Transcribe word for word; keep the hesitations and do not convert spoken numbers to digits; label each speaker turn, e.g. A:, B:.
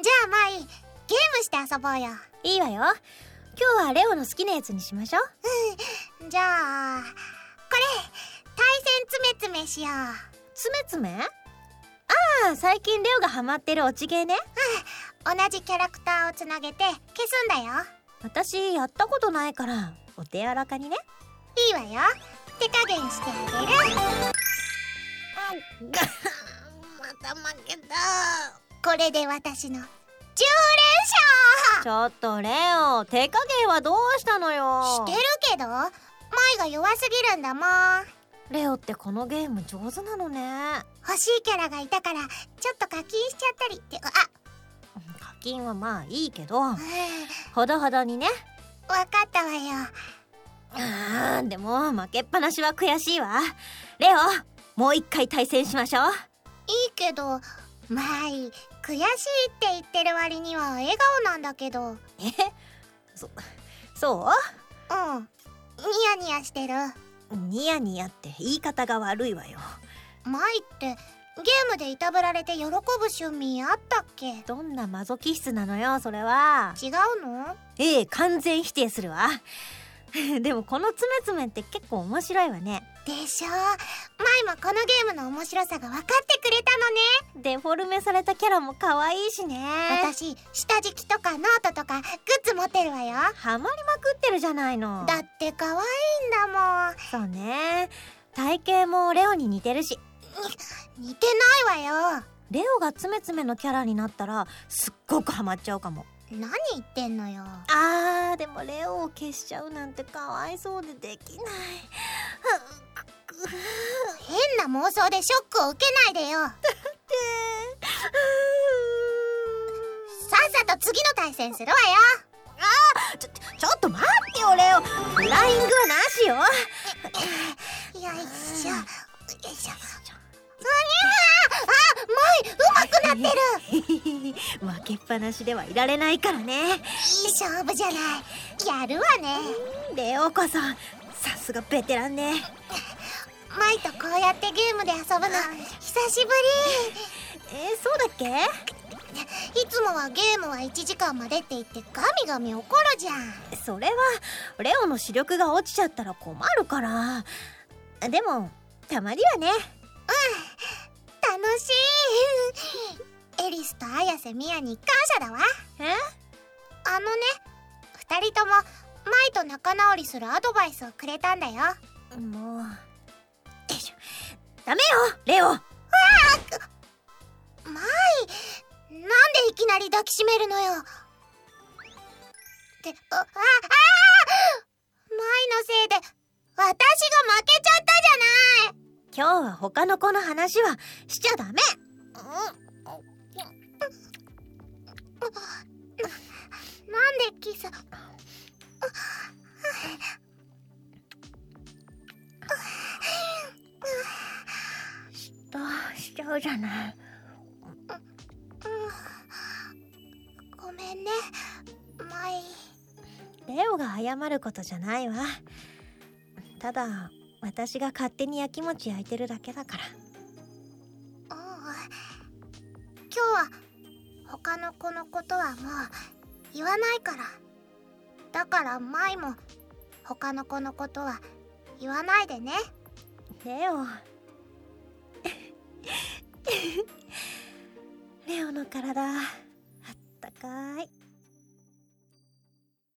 A: じゃあマイ、ゲームして遊ぼうよ。
B: いいわよ。今日はレオの好きなやつにしましょう。
A: うん、じゃあこれ対戦つめつめしよう。
B: つめつめ？ああ、最近レオがハマってる落ちゲーね。
A: うん、同じキャラクターをつなげて消すんだよ。
B: 私やったことないからお手柔らかにね。
A: いいわよ。手加減してあげる。
B: また負けた。
A: これで私のじゅうれんしょう。
B: ちょっとレオ、手加減はどうしたのよ。
A: してるけどマイが弱すぎるんだもん。
B: レオってこのゲーム上手なのね。
A: 欲しいキャラがいたからちょっと課金しちゃったりって。あ、
B: 課金はまあいいけど、
A: うん、
B: ほどほどにね。
A: わかったわよ。
B: あーでも負けっぱなしは悔しいわ。レオ、もう一回対戦しましょう。
A: いいけどマイ、悔しいって言ってる割には笑顔なんだけど。
B: え、そ、そう？
A: うん、ニヤニヤしてる。
B: ニヤニヤって言い方が悪いわよ。
A: マイってゲームでいたぶられて喜ぶ趣味あったっけ？
B: どんなマゾ気質なのよそれは。
A: 違うの？
B: ええ、完全否定するわ。でもこのつめつめって結構面白いわね。
A: でしょ。マイもこのゲームの面白さが分かってくれたのね。
B: デフォルメされたキャラも可愛いしね。
A: 私下敷きとかノートとかグッズ持ってるわよ。
B: ハマりまくってるじゃないの。
A: だって可愛いんだもん。
B: そうね。体型もレオに似てるし。
A: に似てないわよ。
B: レオがつめつめのキャラになったらすっごくハマっちゃうかも。
A: 何言ってんのよ。
B: あーでもレオを消しちゃうなんてかわいそうでできない。
A: 変な妄想でショックを受けないでよ。さっさと次の対戦するわよ。
B: あーちょちょっと待ってよレオ。フライングはなしよ。
A: よいしょよいしょ。あ、マイ、うまくなってる。
B: 負けっぱなしではいられないからね。
A: いい勝負じゃない。やるわね。
B: レオこそさすがベテランね。
A: マイとこうやってゲームで遊ぶの久しぶ
B: り。えー、そうだっけ？
A: いつもはゲームはいちじかんまでって言ってガミガミ怒るじゃん。
B: それはレオの視力が落ちちゃったら困るから。でもたまにはね。
A: うん、楽しい。エリスと綾瀬ミヤに感謝だわ。
B: え？
A: あのね、二人ともマイと仲直りするアドバイスをくれたんだよ。
B: もうよいしょ。ダメよレオ。わ
A: あ、マイ、なんでいきなり抱きしめるのよ。って、あ、あ、あ、マイのせいで私が負けちゃったじゃない。
B: 今日は他の子の話はしちゃダメ。
A: なんでキス。
B: 嫉妬しちゃうじゃない。
A: ごめんねマイ。
B: レオが謝ることじゃないわ。ただ私が勝手にやきもち焼いてるだけだから。
A: うん、今日は他の子のことはもう言わないから。だからマイも他の子のことは言わないでね。
B: レオレオの体あったかい。